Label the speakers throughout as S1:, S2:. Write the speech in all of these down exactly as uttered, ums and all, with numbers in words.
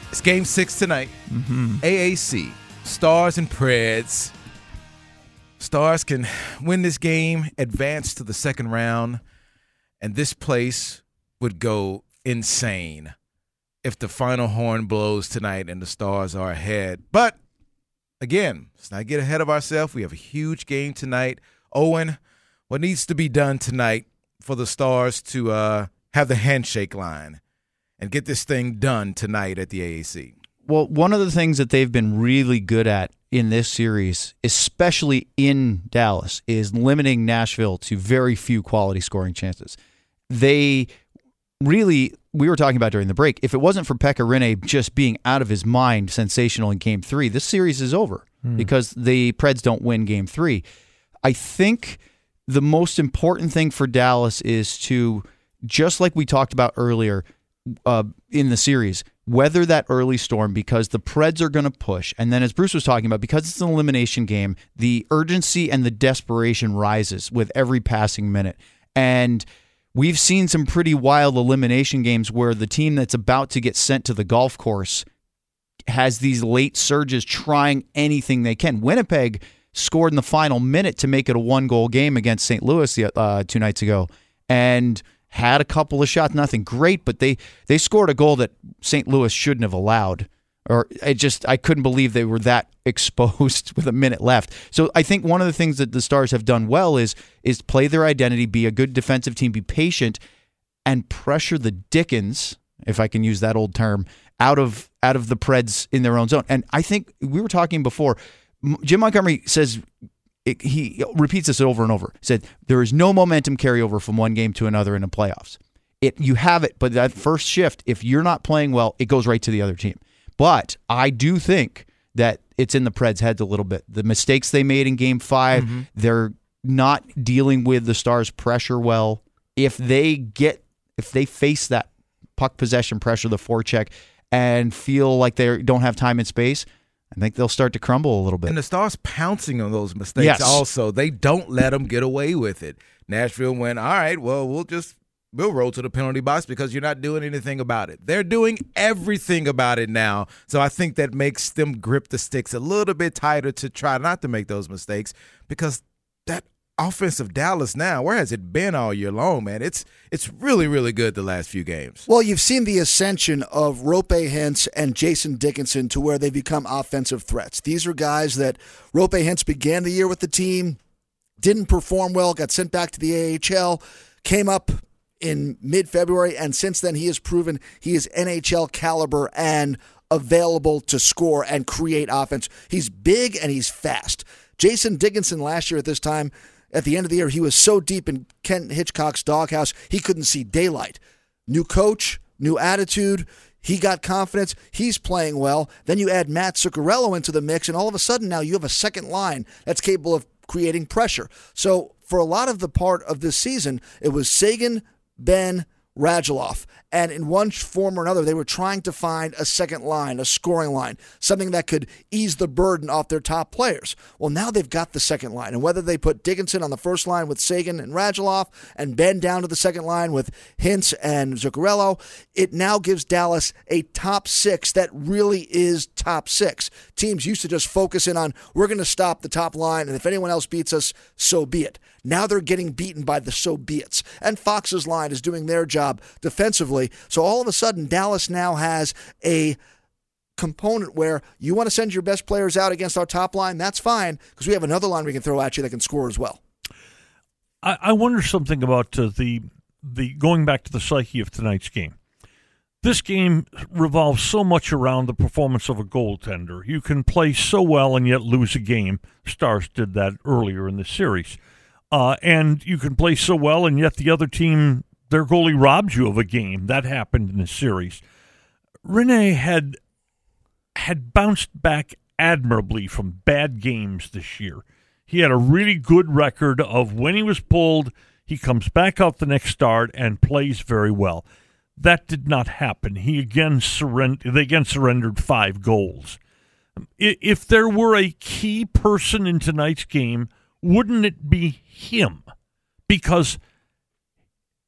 S1: It's game six tonight.
S2: Mm-hmm.
S1: A A C, Stars and Preds. Stars can win this game, advance to the second round, and this place would go insane if the final horn blows tonight and the Stars are ahead. But, again, let's not get ahead of ourselves. We have a huge game tonight. Owen, what needs to be done tonight for the Stars to uh, have the handshake line and get this thing done tonight at the A A C?
S2: Well, one of the things that they've been really good at in this series, especially in Dallas, is limiting Nashville to very few quality scoring chances. They really, we were talking about during the break, if it wasn't for Pekka Rinne just being out of his mind, sensational in game three, this series is over mm. because the Preds don't win game three. I think the most important thing for Dallas is to, just like we talked about earlier uh, in the series, weather that early storm because the Preds are going to push. And then as Bruce was talking about, because it's an elimination game, the urgency and the desperation rises with every passing minute. And we've seen some pretty wild elimination games where the team that's about to get sent to the golf course has these late surges trying anything they can. Winnipeg scored in the final minute to make it a one-goal game against Saint Louis uh, two nights ago and had a couple of shots, nothing great, but they, they scored a goal that Saint Louis shouldn't have allowed. Or I just I couldn't believe they were that exposed with a minute left. So I think one of the things that the Stars have done well is is play their identity, be a good defensive team, be patient, and pressure the Dickens, if I can use that old term, out of out of the Preds in their own zone. And I think we were talking before. Jim Montgomery says. It, he repeats this over and over. He said, there is no momentum carryover from one game to another in the playoffs. It You have it, but that first shift, if you're not playing well, it goes right to the other team. But I do think that it's in the Preds' heads a little bit. The mistakes they made in game five, mm-hmm. they're not dealing with the Stars' pressure well. If they get, if they face that puck possession pressure, the forecheck, and feel like they don't have time and space, I think they'll start to crumble a little bit.
S1: And the Stars pouncing on those mistakes
S2: yes.
S1: also. They don't let them get away with it. Nashville went, all right, well, we'll just we'll roll to the penalty box because you're not doing anything about it. They're doing everything about it now. So I think that makes them grip the sticks a little bit tighter to try not to make those mistakes because that offensive Dallas now, where has it been all year long, man? It's it's really, really good the last few games.
S3: Well, you've seen the ascension of Roope Hintz and Jason Dickinson to where they become offensive threats. These are guys that Roope Hintz began the year with the team, didn't perform well, got sent back to the A H L, came up in mid-February, and since then he has proven he is N H L caliber and available to score and create offense. He's big and he's fast. Jason Dickinson last year at this time, at the end of the year, he was so deep in Kent Hitchcock's doghouse, he couldn't see daylight. New coach, new attitude, he got confidence, he's playing well. Then you add Matt Zuccarello into the mix, and all of a sudden now you have a second line that's capable of creating pressure. So for a lot of the part of this season, it was Seguin, Ben, Radulov. And in one form or another, they were trying to find a second line, a scoring line, something that could ease the burden off their top players. Well, now they've got the second line. And whether they put Dickinson on the first line with Seguin and Radulov and Ben down to the second line with Hintz and Zuccarello, it now gives Dallas a top six that really is top six. Teams used to just focus in on, we're going to stop the top line, and if anyone else beats us, so be it. Now they're getting beaten by the so-be-its. And Fox's line is doing their job defensively. So all of a sudden, Dallas now has a component where you want to send your best players out against our top line, that's fine, because we have another line we can throw at you that can score as well.
S4: I, I wonder something about uh, the the going back to the psyche of tonight's game. This game revolves so much around the performance of a goaltender. You can play so well and yet lose a game. Stars did that earlier in the series. Uh, and you can play so well and yet the other team, their goalie robbed you of a game. That happened in the series. Rinne had had bounced back admirably from bad games this year. He had a really good record of when he was pulled, he comes back out the next start and plays very well. That did not happen. He again surrendered. They again surrendered five goals. If there were a key person in tonight's game, wouldn't it be him? Because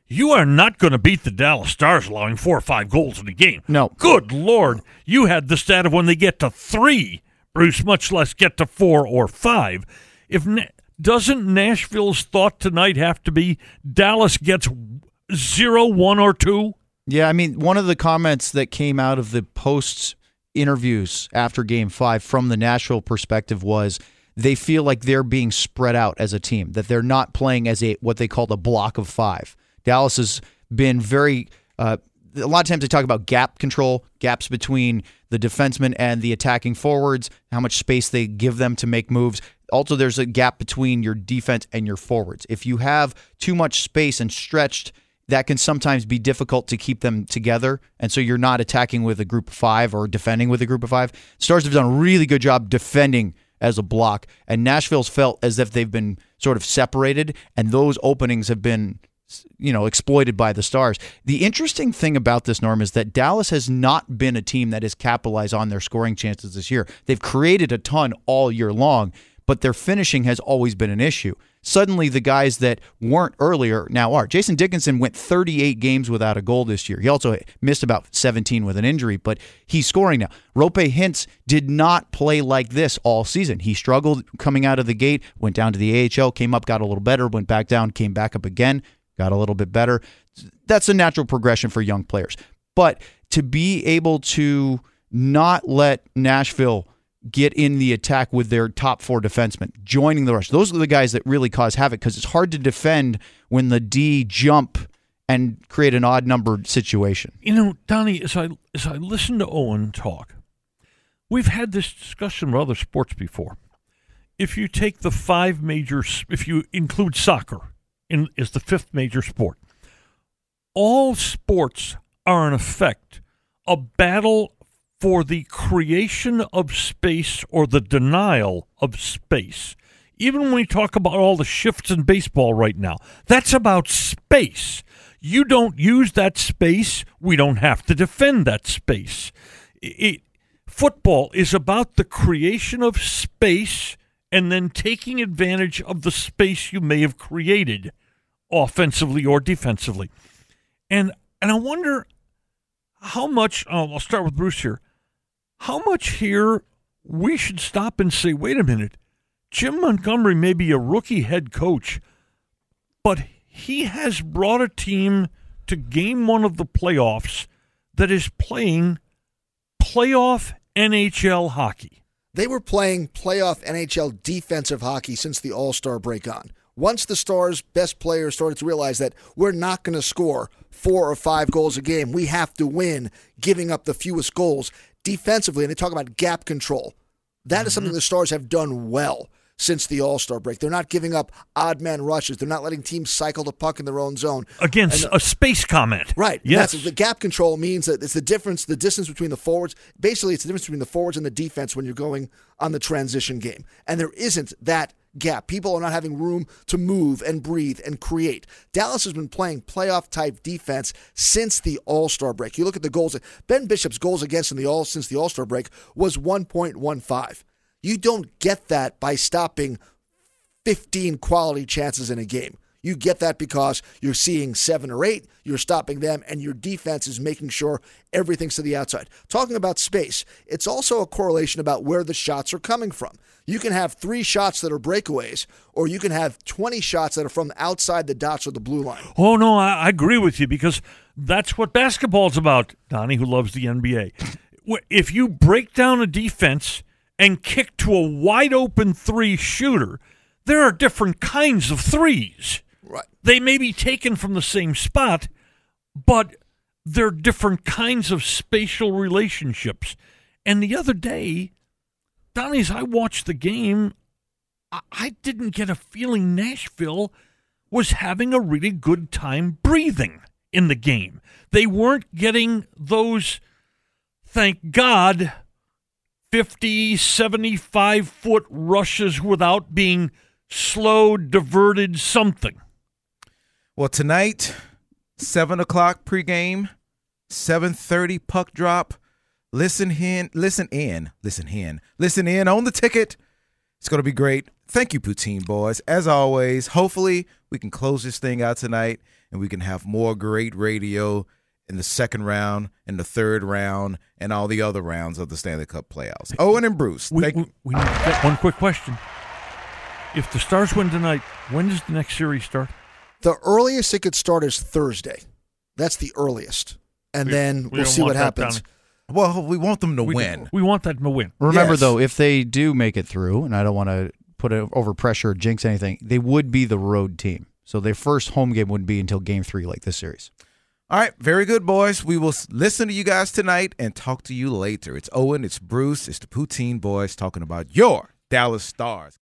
S4: You are not going to beat the Dallas Stars allowing four or five goals in a game.
S2: No.
S4: Good Lord. You had the stat of when they get to three, Bruce, much less get to four or five. If Na- Doesn't Nashville's thought tonight have to be Dallas gets zero, one, or two?
S2: Yeah, I mean, one of the comments that came out of the Post's interviews after Game five from the Nashville perspective was they feel like they're being spread out as a team, that they're not playing as a what they called a block of five. Dallas has been very uh, – a lot of times they talk about gap control, gaps between the defensemen and the attacking forwards, how much space they give them to make moves. Also, there's a gap between your defense and your forwards. If you have too much space and stretched, that can sometimes be difficult to keep them together, and so you're not attacking with a group of five or defending with a group of five. Stars have done a really good job defending as a block, and Nashville's felt as if they've been sort of separated, and those openings have been, you know, exploited by the Stars. The interesting thing about this, Norm, is that Dallas has not been a team that has capitalized on their scoring chances this year. They've created a ton all year long, but their finishing has always been an issue. Suddenly, the guys that weren't earlier now are. Jason Dickinson went thirty-eight games without a goal this year. He also missed about seventeen with an injury, but he's scoring now. Roope Hintz did not play like this all season. He struggled coming out of the gate, went down to the A H L, came up, got a little better, went back down, came back up again, got a little bit better. That's a natural progression for young players. But to be able to not let Nashville get in the attack with their top four defensemen, joining the rush. Those are the guys that really cause havoc because it's hard to defend when the D jump and create an odd-numbered situation.
S4: You know, Donnie, as I as I listen to Owen talk, we've had this discussion with other sports before. If you take the five major, if you include soccer in as the fifth major sport, all sports are in effect a battle for the creation of space or the denial of space. Even when we talk about all the shifts in baseball right now, that's about space. You don't use that space, we don't have to defend that space. It, football is about the creation of space and then taking advantage of the space you may have created offensively or defensively. And and I wonder how much, oh, I'll start with Bruce here, how much here we should stop and say, wait a minute, Jim Montgomery may be a rookie head coach, but he has brought a team to game one of the playoffs that is playing playoff N H L hockey.
S3: They were playing playoff N H L defensive hockey since the All-Star break on. Once the Stars' best players started to realize that we're not going to score four or five goals a game, we have to win, giving up the fewest goals defensively, and they talk about gap control. That mm-hmm. is something the Stars have done well since the All-Star break. They're not giving up odd man rushes. They're not letting teams cycle the puck in their own zone.
S4: Again,
S3: and,
S4: a space comment.
S3: Right.
S4: Yes.
S3: That's, the gap control means that it's the difference, the distance between the forwards. Basically, it's the difference between the forwards and the defense when you're going on the transition game. And there isn't that gap. People are not having room to move and breathe and create. Dallas has been playing playoff-type defense since the All-Star break. You look at the goals. Ben Bishop's goals against in the all since the All-Star break was one point one five. You don't get that by stopping fifteen quality chances in a game. You get that because you're seeing seven or eight, you're stopping them, and your defense is making sure everything's to the outside. Talking about space, it's also a correlation about where the shots are coming from. You can have three shots that are breakaways, or you can have twenty shots that are from outside the dots or the blue line.
S4: Oh, no, I, I agree with you because that's what basketball's about, Donnie, who loves the N B A. If you break down a defense and kick to a wide-open three shooter, there are different kinds of threes.
S3: Right.
S4: They may be taken from the same spot, but they're different kinds of spatial relationships. And the other day, Donnie, as I watched the game, I, I didn't get a feeling Nashville was having a really good time breathing in the game. They weren't getting those, thank God, fifty, seventy-five-foot rushes without being slowed, diverted, something.
S1: Well, tonight, seven o'clock pregame, seven thirty puck drop. Listen in, listen in, listen in, listen in on the ticket. It's going to be great. thank you, Poutine Boys. As always, hopefully we can close this thing out tonight and we can have more great radio in the second round, in the third round, and all the other rounds of the Stanley Cup playoffs. Owen and Bruce,
S4: We,
S1: thank
S4: we, we need to get one quick question. If the Stars win tonight, when does the next series start?
S3: The earliest it could start is Thursday. That's the earliest. And
S4: We-
S3: then
S4: we
S3: we'll
S4: don't
S3: see
S4: want
S3: what
S4: that
S3: happens.
S4: down.
S1: Well, we want them to
S4: We,
S1: win.
S4: we want that to win.
S2: Remember,
S3: Yes.
S2: though, if they do make it through, and I don't want to put it over pressure or jinx anything, they would be the road team. So their first home game wouldn't be until game three like this series.
S1: All right, very good, boys. We will s- listen to you guys tonight and talk to you later. It's Owen, it's Bruce, it's the Poutine Boys talking about your Dallas Stars.